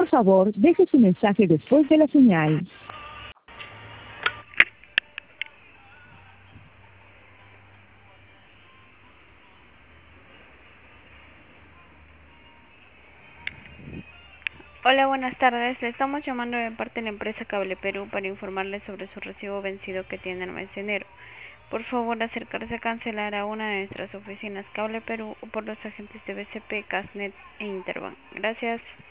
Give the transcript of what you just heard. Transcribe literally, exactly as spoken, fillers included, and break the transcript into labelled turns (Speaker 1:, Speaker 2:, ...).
Speaker 1: Por favor, deje su mensaje después de la señal.
Speaker 2: Hola, buenas tardes. Le estamos llamando de parte de la empresa Cable Perú para informarle sobre su recibo vencido que tiene el mes de enero. Por favor, acercarse a cancelar a una de nuestras oficinas Cable Perú o por los agentes de B C P, Casnet e Interbank. Gracias.